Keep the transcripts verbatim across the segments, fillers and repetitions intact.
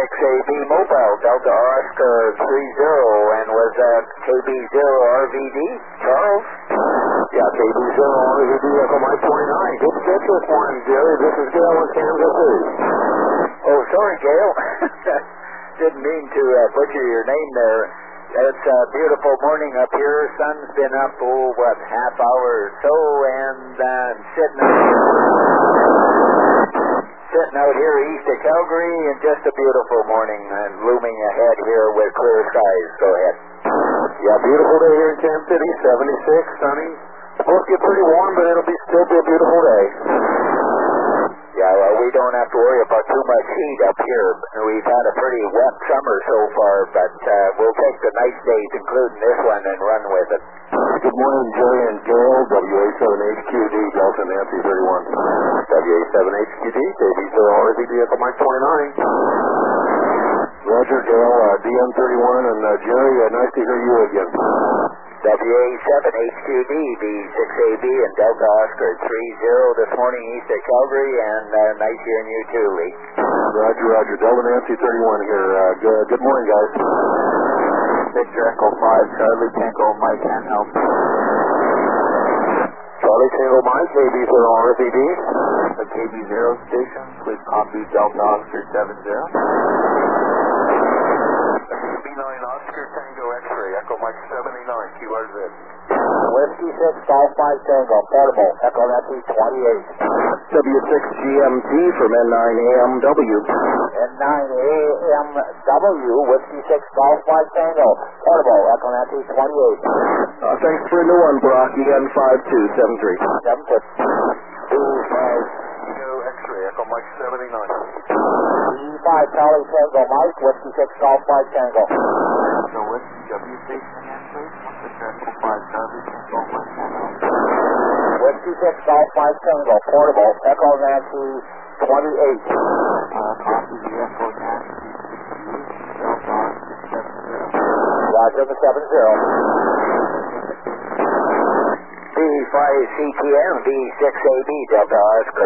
six A B Mobile, Delta Oscar three zero, and was that K B zero R V D, Charles? Yeah, K B zero R V D, Echo Mike twenty-nine. Good catch this morning, Jerry. This is Gail in Kansas City. Oh, sorry, Gail. Didn't mean to uh, butcher your name there. It's a beautiful morning up here. Sun's been up, oh, what, half hour or so, and uh, sitting out sitting out here east of Calgary, and just a beautiful morning, and looming ahead here with clear skies. Go ahead. Yeah, beautiful day here in Kansas City, seventy-six, sunny. Supposed to get pretty warm, but it'll be still be a beautiful day. Yeah, well, we don't have to worry about too much heat up here. We've had a pretty wet summer so far, but uh, we'll take the nice days, including this one, and run with it. Good morning, Jerry and Gail, W A seven H Q D, Delta Nancy thirty-one. W A seven H Q D, K B zero R Z D, Echo Mike twenty-nine. Roger, Gail, uh, D M thirty-one, and uh, Jerry, uh, nice to hear you again. W A seven H Q D, B six A B, and Delta Oscar three zero this morning east of Calgary, and uh, nice hearing you too, Lee. Roger, Roger. Delta Nancy thirty-one here. Uh, good, good morning, guys. Victor Echo five, Charlie Tango, Mike can help. Charlie Tango, Mike, K B zero R Z D. The K B zero station, please copy Delta Oscar seven zero. B nine Oscar Tango X-ray, Echo Mike seventy-nine, Q R Z. Whiskey six, Golf five Tango, portable, Echo Nancy twenty-eight. W six G M T from N nine A M W. N nine A M W, Whiskey six, Golf five Tango, portable, Echo Nancy twenty-eight. Uh, thanks for a new one, Brock, E N five two seven three. seven six. B five. Tango X-ray, Echo Mike seventy-nine. B five, Charlie Tango, Mike, Whiskey six, Golf five Tango. So Whiskey W station again, please? Echo five, Charlie Tango, Mike Tango. Whiskey six, Golf five Tango, portable, Echo Nancy twenty-eight. Uh, copy the Echo Nancy Delta Oscar seven zero. Roger the seven zero. B five C T M, B six A B, Delta Oscar.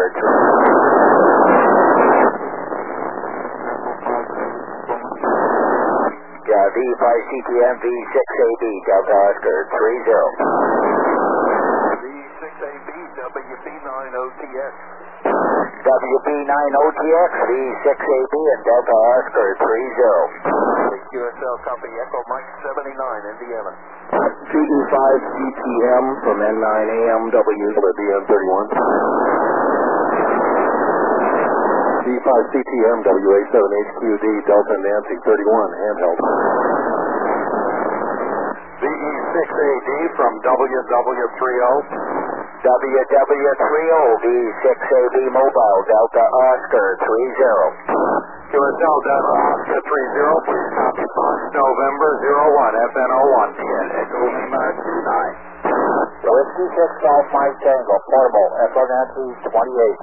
Yeah, V five C T M, V six A B, Delta Oscar three zero. V six A B, W B nine O T X. W B nine O T X, V six A B, and Delta Oscar three zero. Q S L copy, Echo Mike seventy-nine, Indiana. G E five C T M from N nine A M W to D M thirty-one. G E five C T M, W A seven H Q D, Delta Nancy thirty-one, handheld. V E six A D from W W three zero. W W three zero, V six A B Mobile, Delta Oscar three zero. Q S L Delta Oscar three zero, please copy Fox November zero one, F N zero one. Yeah, Echo Lima two nine. Whiskey six, Golf five Tango, portable, Echo Nancy twenty-eight.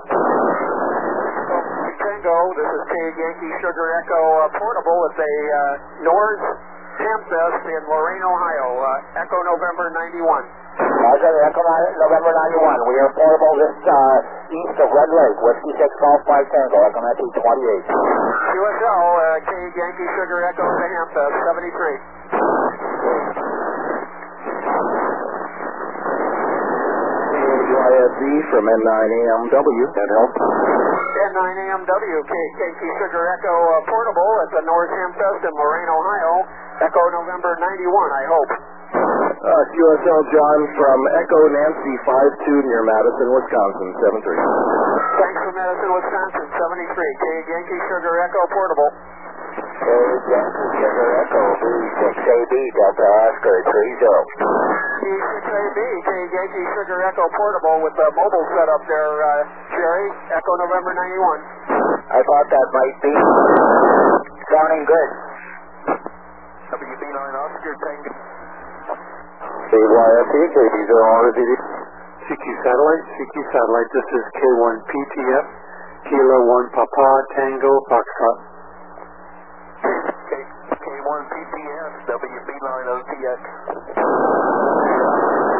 Tango, this is K Yankee Sugar Echo uh, portable. It's a uh, North Hamfest in Lorain, Ohio. Uh, Echo November ninety-one. Roger, Echo November ninety-one. We are portable this uh, east of Red Lake. Whiskey six, Golf five Tango, Echo Nancy twenty-eight. Q S L, uh, K Yankee Sugar Echo to Hamfest seventy-three. Y S Z from N nine A M W, that helps. N nine A M W, K Yankee Sugar Echo uh, portable at the North Hamfest in Lorain, Ohio. Echo November ninety-one, I hope. Uh, Q S L John from Echo Nancy five two near Madison, Wisconsin, seven three. Thanks from Madison, Wisconsin, seventy-three. K Yankee Sugar Echo portable. K Yankee Sugar Echo, V six A B, Delta Oscar three zero. V six A B, K Yankee Sugar Echo portable with the mobile setup there, uh, Jerry. Echo November ninety-one. I thought that might be sounding good. W B nine Oscar Tango. K Y F E, K B zero R Z D. C Q Satellite, C Q Satellite, this is K one P T F, Kilo one Papa Tango Foxtrot. K, K1 P T S, W B nine O T X.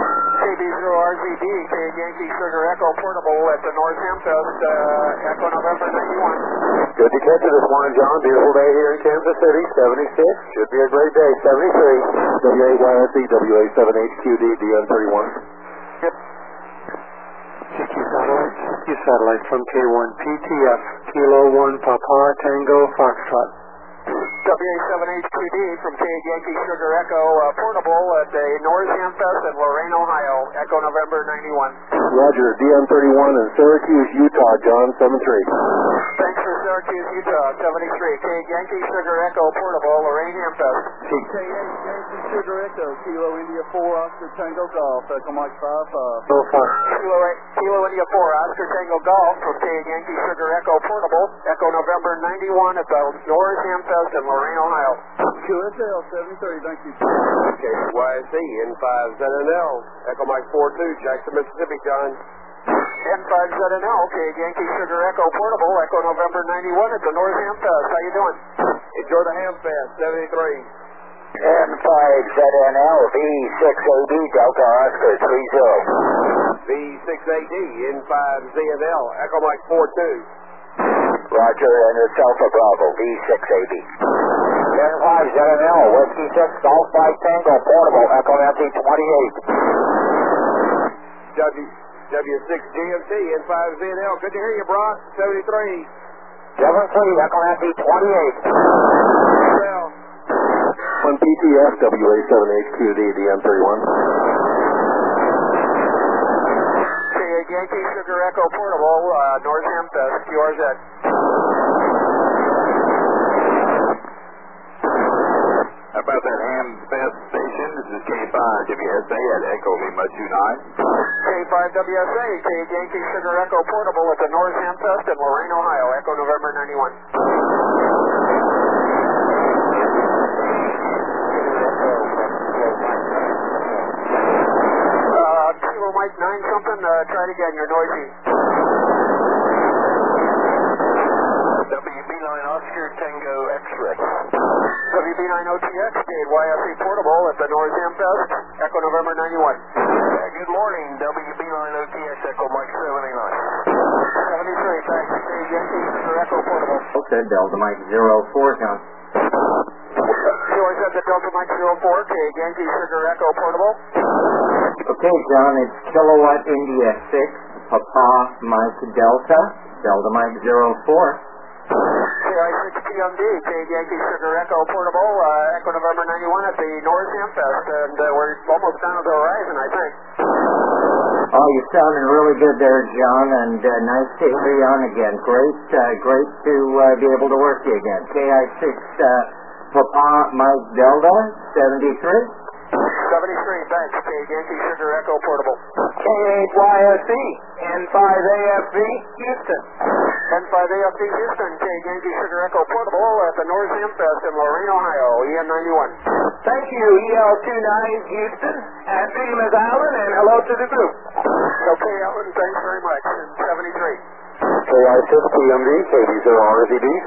B zero R Z D, K Yankee Sugar Echo Portable at the North Hamfest, uh, Echo November ninety-one. Good to catch you this morning, John. Beautiful day here in Kansas City, seventy-six. Should be a great day, seventy-three. W A Y S E, W A seven H Q D, D N thirty-one. Yep. C Q satellite, C Q satellite from K one P T F, Kilo one Papa Tango Foxtrot. W A seven H Q D from K Yankee Sugar Echo uh, Portable at the North Hamfest in Lorain, Ohio, Echo November ninety-one. Roger, D N thirty-one in Syracuse, Utah, John, seven three. Thanks for Syracuse, Utah, seventy-three. K Yankee Sugar Echo Portable, Lorain Hamfest. K eight Yankee Sugar Echo, Kilo India four, Oscar Tango Golf, Echo Mike five five. So far. Kilo, Kilo India four, Oscar Tango Golf from K Yankee Sugar Echo Portable, Echo November ninety-one at the North Hamfest in Lorain, Ohio. Q S L seventy-three, thank you. K Y S E, N five Z N L, Echo Mike four two, Jackson, Mississippi, John. N five Z N L, K Yankee Sugar Echo Portable, Echo November ninety-one at the North Hamfest. How you doing? Enjoy the Hamfest, seventy-three. N five Z N L, V six A D, Delta Oscar three zero. V six A D, N five Z N L, Echo Mike four two. Roger, and it's Alpha Bravo, V six A D. N five Z N L, Whiskey six, Golf Mike Tango Portable, Echo Nancy twenty-eight. W, W six G M T, N five Z N L, good to hear you, Brock, seventy-three. seven three, Echo Nancy twenty-eight. Well, one P T F, W A seven H Q D, D N thirty-one. K Yankee Sugar Echo Portable, uh, North Hamfest, Q R Z. How about that Hamfest station? This is K five W S A at Echo Lima two nine. K five W S A, K Yankee Sugar Echo Portable at the North Hamfest in Lorain, Ohio, Echo November ninety-one. Uh, Kilo Mike nine something, uh, try it again, you're noisy. W B nine Oscar Tango X-Ray. W B nine O T X, K Y S E Portable at the North Hamfest, Echo November ninety-one. Uh, good morning, W B nine O T X Echo Mike seventy-nine. seventy-three, thanks. K Yankee Sugar Echo Portable. Okay, Delta Mike zero four, John. Q R Z at the Delta Mike zero four, K Yankee Sugar Echo Portable. Okay, John, it's Kilowatt India six, Papa Mike Delta, Delta Mike zero four. K I six P M D, K Yankee Sugar Echo Portable, uh, Echo November ninety-one at the North Hamfest, and uh, we're almost down to the horizon, I think. Oh, you're sounding really good there, John, and uh, nice to hear you on again. Great, uh, great to uh, be able to work you again. K I six uh, Papa Mike Delta, seventy-three. seventy-three, thanks. K Yankee Sugar Echo Portable. K eight Y S E, N five A F V, Houston. N five A F V Houston, K Yankee Sugar Echo Portable at the North Hamfest in Lorain, Ohio, E N ninety-one. Thank you, E L twenty-nine, Houston. And name is Alan, and hello to the group. Okay, Alan, thanks very much. And seventy-three. K I six P M D, K B zero R Z D.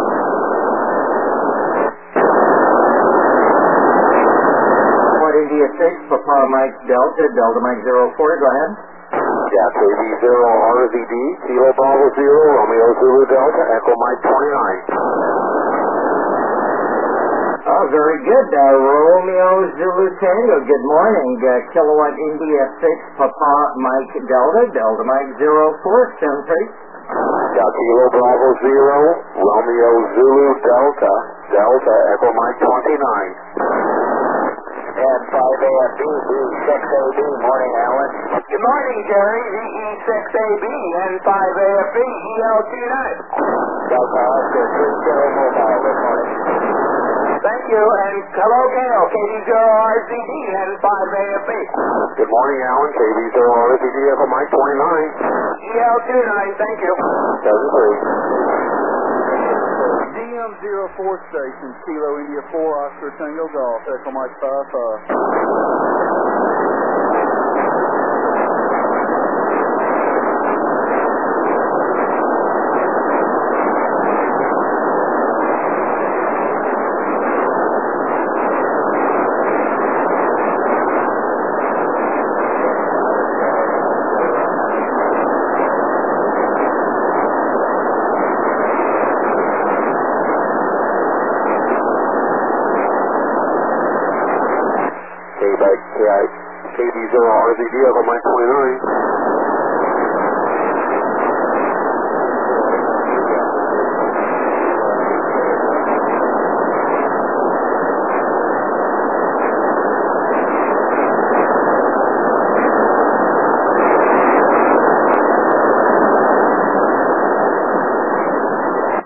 India six, Papa Mike Delta, Delta Mike zero four, go ahead. Yeah, K B zero R Z D, Kilo Bravo zero, Romeo Zulu Delta, Echo Mike twenty-nine. Oh, very good. Uh, Romeo Zulu Tango, good morning. Uh, Kilowatt India six, Papa Mike Delta, Delta Mike zero four, seven three. Yeah, Kilo Bravo zero, Romeo Zulu Delta, Delta, Echo Mike twenty-nine. N five A F B, V six A D, morning, Alan. Good morning, Jerry, V E six A B, N five A F B, E L twenty-nine. Delta Oscar three zero mobile, good morning. Thank you, and hello, Gail, K D zero R Z D, N five A F B. Good morning, Alan, K B zero R Z D, Echo Mike twenty-nine. E L twenty-nine, thank you. seven three. D M zero four station, Kilo India four, Oscar Tango Golf, Echo Mike five five. K I, K D zero R Z D, Echo Mike twenty-nine.